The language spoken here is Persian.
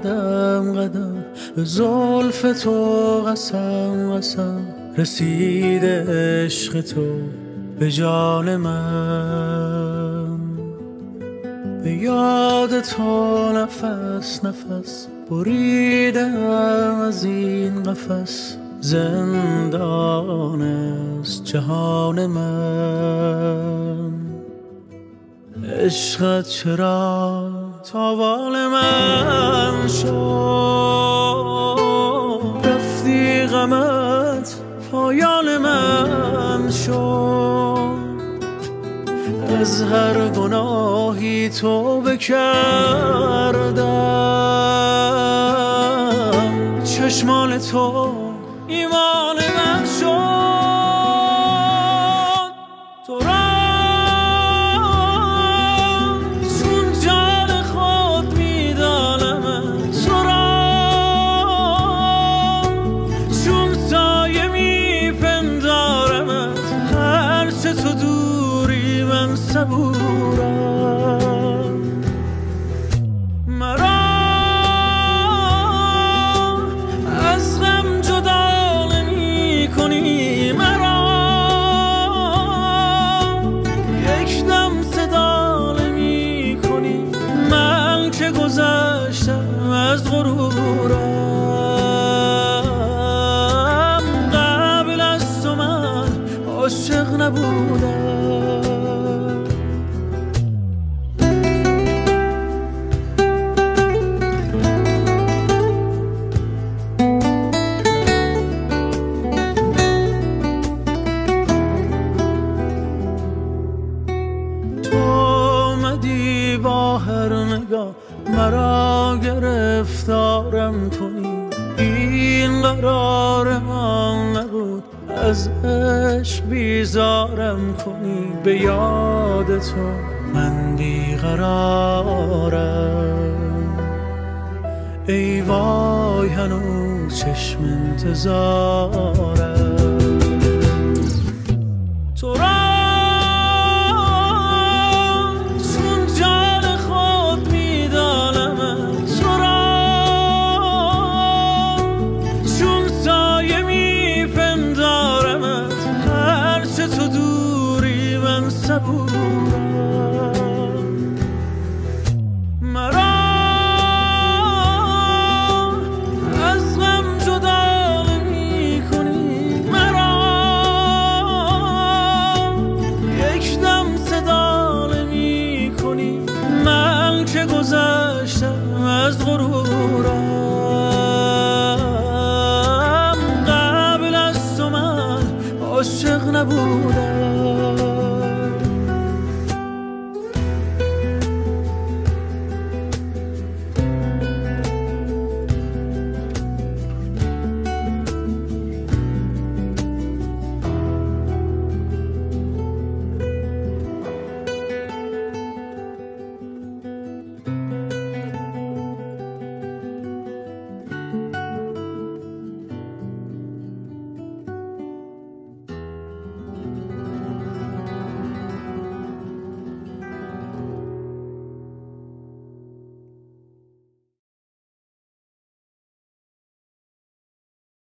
قدم قدم به زلف تو قسم قسم رسیده عشق تو به جان من. به یاد تو نفس نفس بریدم از این قفس، زندان است جهان من. عشقت چرا تاوان من شد، رفتی غمت پایان من شد. از هر گناهی توبه کردم، چشمان تو ایمان من شد. تو را چون جان خود میدانمت، تو را چون سایه میپندارمت. هرچه تو دوری من صبورم. مرا از غم جدا نمی کنی، مرا یک دم صدا نمی کنی. من که گذشتم از غرورم، قبل از تو من عاشق نبودم. با هر نگاه مرا گرفتارم کنی. این قرار من نبود، از عشق بیزارم کنی. به یاد تو من بیقرارم، ای وای هنوز چشم انتظارم. تو را صبورم. مرا از غم جدا نمی کنی، مرا یک دم صدا نمی کنی. من که گذشتم از غرورم، قبل از تو من عاشق نبودم.